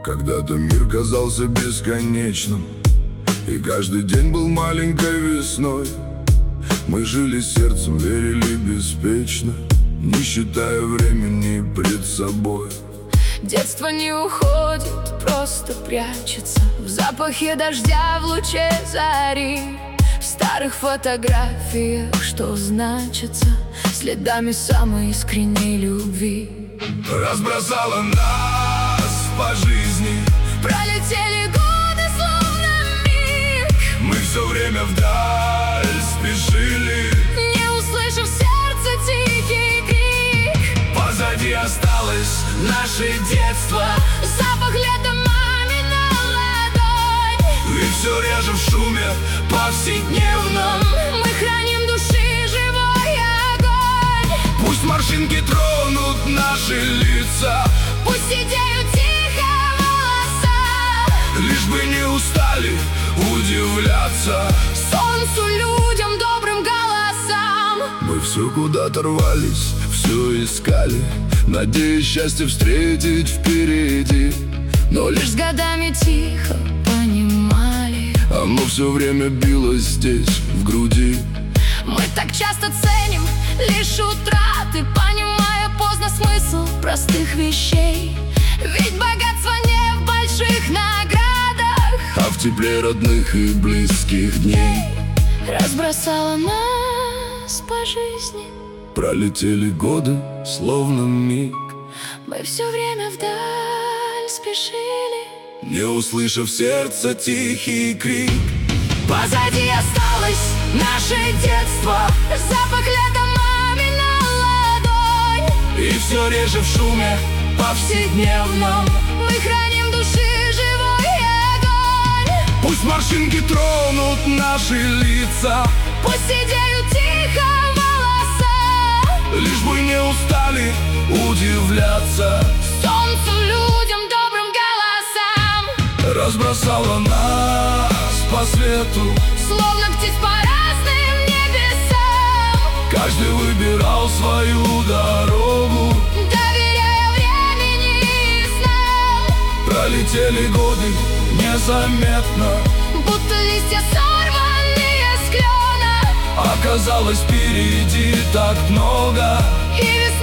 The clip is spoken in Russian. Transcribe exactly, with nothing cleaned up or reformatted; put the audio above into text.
Когда-то мир казался бесконечным, и каждый день был маленькой весной. Мы жили сердцем, верили беспечно, не считая времени пред собой. Детство не уходит, просто прячется в запахе дождя, в луче зари, в старых фотографиях, что значится следами самой искренней любви. Разбросала нас по жизни, пролетели годы, словно миг. Мы все время вдаль спешили, не услышав сердце тихий крик. Позади осталось наше детство, запах лета мамина ладонь. И все реже в шуме повседневном мы храним души живой огонь. Пусть морщинки тронут наши лица, пусть сидеют тихо волоса, лишь бы не устали удивляться солнцу, людям, добрым голосам. Мы все куда-то рвались, все искали, надеясь счастье встретить впереди. Но лишь с годами тихо понимали, оно все время билось здесь, в груди. Мы так часто ценим лишь утраты, понимая поздно смысл простых вещей. Ведь богатство не в больших наградах, а в тепле родных и близких дней. Разбросала нас по жизни, пролетели годы, словно миг. Мы все время вдаль спешили, не услышав сердца тихий крик. Позади осталось наше детство, запах лета мамина ладонь. И все реже в шуме повседневном мы храним души живой огонь. Пусть морщинки тронут наши лица, пусть сидеют тихо волоса, лишь бы не устали удивляться солнцу, людям, добрым голосам. Разбросала нас по свету, словно птиц по разным небесам. Каждый выбирал свою дорогу, доверяя времени и снам. Пролетели годы незаметно, будто листья, сорванные с клена. Оказалось, впереди так много, и весна